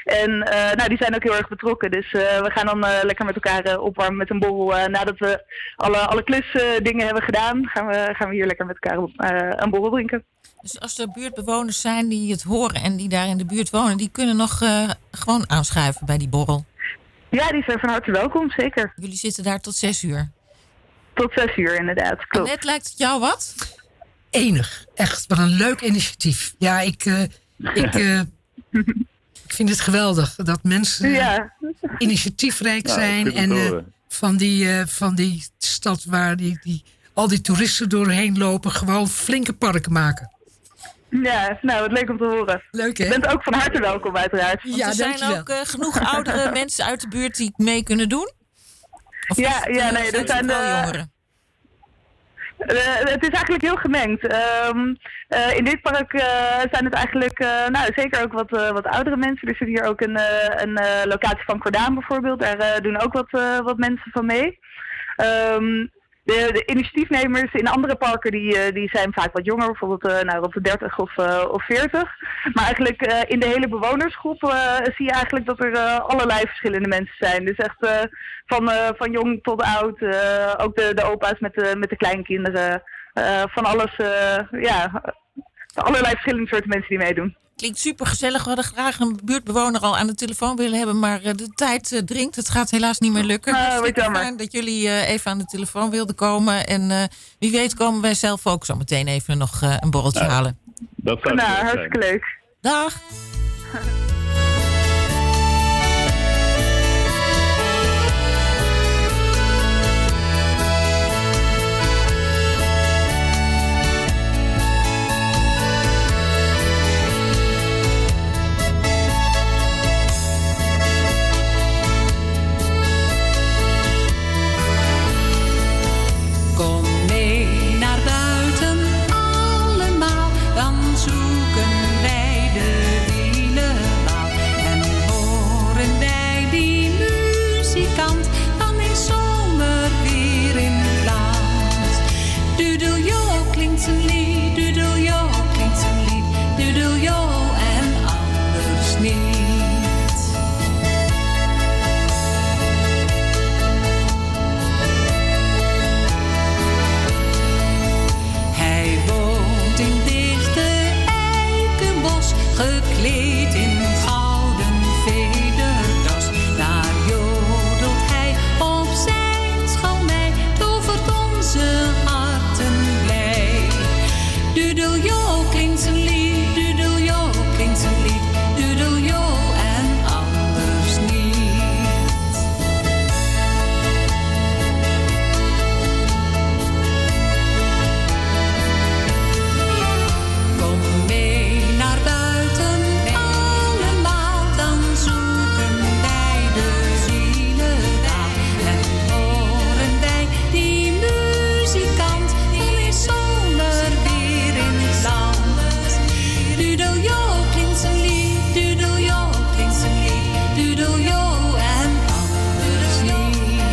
M: En uh, nou, die zijn ook heel erg betrokken. Dus uh, we gaan dan uh, lekker met elkaar uh, opwarmen met een borrel. Uh, nadat we alle, alle klusdingen uh, hebben gedaan, gaan we, gaan we hier lekker met elkaar uh, een borrel drinken.
C: Dus als er buurtbewoners zijn die het horen en die daar in de buurt wonen, die kunnen nog uh, gewoon aanschuiven bij die borrel?
M: Ja, die zijn van harte welkom, zeker.
C: Jullie zitten daar tot zes uur?
M: Tot zes uur, inderdaad. Klopt.
C: Annette, lijkt het jou wat?
E: Enig. Echt, wat een leuk initiatief. Ja, ik, uh, ik, uh, ik vind het geweldig dat mensen
M: ja.
E: initiatiefrijk
L: ja,
E: zijn. En uh, van, die, uh, van die stad waar die, die, al die toeristen doorheen lopen, gewoon flinke parken maken.
M: Ja, nou, wat leuk om te horen.
E: Leuk, hè?
M: Je bent ook van harte welkom, uiteraard.
C: Want ja, er zijn ook uh, genoeg oudere mensen uit de buurt die mee kunnen doen? Of
M: ja,
C: het,
M: ja,
C: uh,
M: nee, er zijn
C: wel
M: uh,
C: jongeren.
M: Uh, het is eigenlijk heel gemengd. Um, uh, in dit park uh, zijn het eigenlijk, uh, nou zeker ook wat, uh, wat oudere mensen. Er zit hier ook een, uh, een uh, locatie van Cordaan bijvoorbeeld. Daar uh, doen ook wat, uh, wat mensen van mee. Um, De, de initiatiefnemers in andere parken die, uh, die zijn vaak wat jonger, bijvoorbeeld uh, nou, rond de dertig of, uh, of veertig. Maar eigenlijk uh, in de hele bewonersgroep uh, zie je eigenlijk dat er uh, allerlei verschillende mensen zijn. Dus echt uh, van, uh, van jong tot oud, uh, ook de, de opa's met de, met de kleinkinderen. Uh, van alles, uh, ja, allerlei verschillende soorten mensen die meedoen.
C: Klinkt super gezellig. We hadden graag een buurtbewoner al aan de telefoon willen hebben, maar de tijd uh, dringt. Het gaat helaas niet meer lukken.
M: Oh,
C: Het is fijn dat jullie uh, even aan de telefoon wilden komen. En uh, wie weet komen wij zelf ook zo meteen even nog uh, een borreltje
L: nou,
C: halen.
L: Dat zou
M: nou, hartstikke leuk.
C: Dag.
K: Kom mee naar buiten allemaal, dan zoeken wij de wielenbal. En horen wij die muzikant, dan is zomer weer in het land. Dudeljo klinkt zijn lied, dudeljo klinkt zijn lied, dudeljo en anders niet. Hij woont in dichte eikenbos, gekleed in gouden vederdas. Daar jodelt hij op zijn schalmei, tovert onze harten blij. Dudeljo klinkt zijn lied, dudeljo klinkt zijn lied, dudeljo en anders niet. Kom mee naar buiten allemaal, dan zoeken wij de zieledaal. En horen wij die muzikant, dan is zomer weer in het land. Dudeljo klinkt zijn lied, dudeljo klinkt zijn lied, dudeljo en anders niet.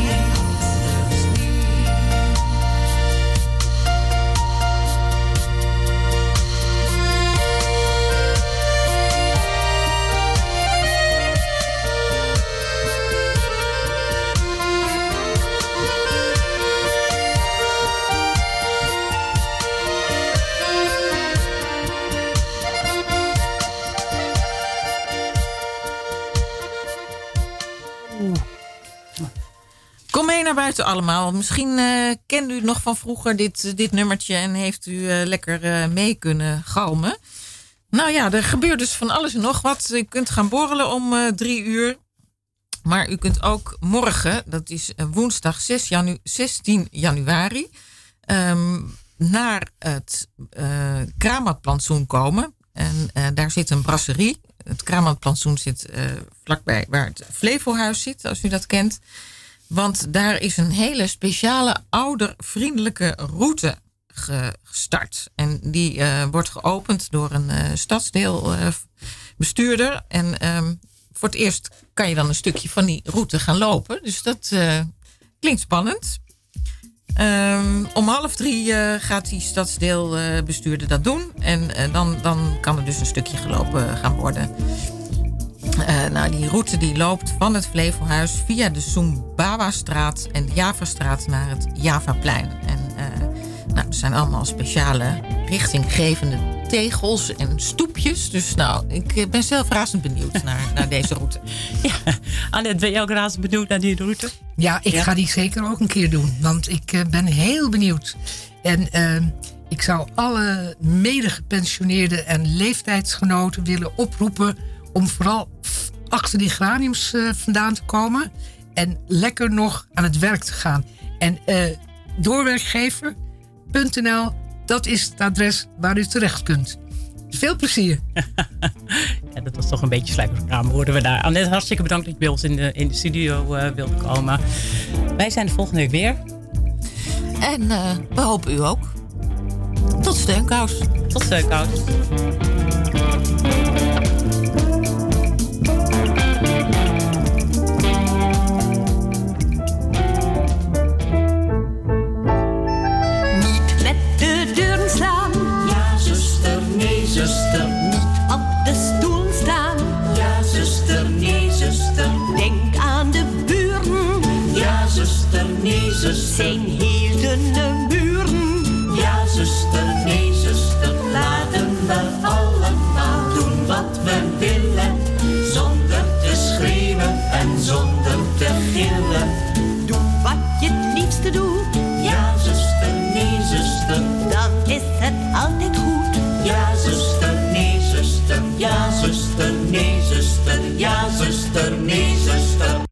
C: Kom mee naar buiten allemaal. Misschien uh, kent u het nog van vroeger dit, dit nummertje en heeft u uh, lekker uh, mee kunnen galmen. Nou ja, er gebeurt dus van alles en nog wat. U kunt gaan borrelen om uh, drie uur. Maar u kunt ook morgen, dat is uh, woensdag zestien januari... Um, naar het uh, Kramatplantsoen komen. En uh, daar zit een brasserie. Het Kramatplantsoen zit uh, vlakbij waar het Flevohuis zit, als u dat kent. Want daar is een hele speciale oudervriendelijke route gestart. En die uh, wordt geopend door een uh, stadsdeelbestuurder. Uh, en um, voor het eerst kan je dan een stukje van die route gaan lopen. Dus dat uh, klinkt spannend. Um, om half drie uh, gaat die stadsdeelbestuurder uh, dat doen. En uh, dan, dan kan er dus een stukje gelopen gaan worden. Uh, nou, die route die loopt van het Flevohuis via de Sumbawa-straat en de Javastraat naar het Javaplein. En uh, nou, er zijn allemaal speciale richtinggevende tegels en stoepjes. Dus nou, ik ben zelf razend benieuwd naar, naar deze route.
D: Ja, Annette, ben je ook razend benieuwd naar die route?
E: Ja, ik ja. ga die zeker ook een keer doen. Want ik uh, ben heel benieuwd. En uh, ik zou alle medegepensioneerden en leeftijdsgenoten willen oproepen om vooral achter die geraniums uh, vandaan te komen en lekker nog aan het werk te gaan. En uh, doorwerkgever punt n l, dat is het adres waar u terecht kunt. Veel plezier.
D: Ja, dat was toch een beetje sluikerspraam, hoorden we daar. Annette, hartstikke bedankt dat je bij ons in de, in de studio uh, wilde komen. Wij zijn de volgende week weer.
C: En uh, we hopen u ook. Tot steunkous.
D: Tot steunkous.
K: Zuster, niet op de stoel staan. Ja, zuster, nee, zuster. Denk aan de buren. Ja, zuster, nee, zuster.